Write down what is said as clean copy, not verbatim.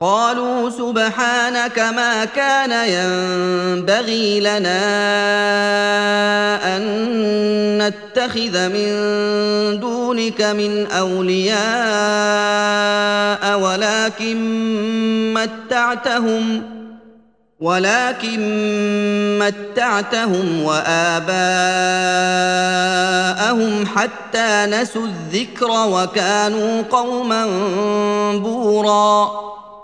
قالوا سبحانك ما كان ينبغي لنا أن نتخذ من دونك من أولياء ولكن متعتهم وآباءهم حتى نسوا الذكر وكانوا قوما بوراً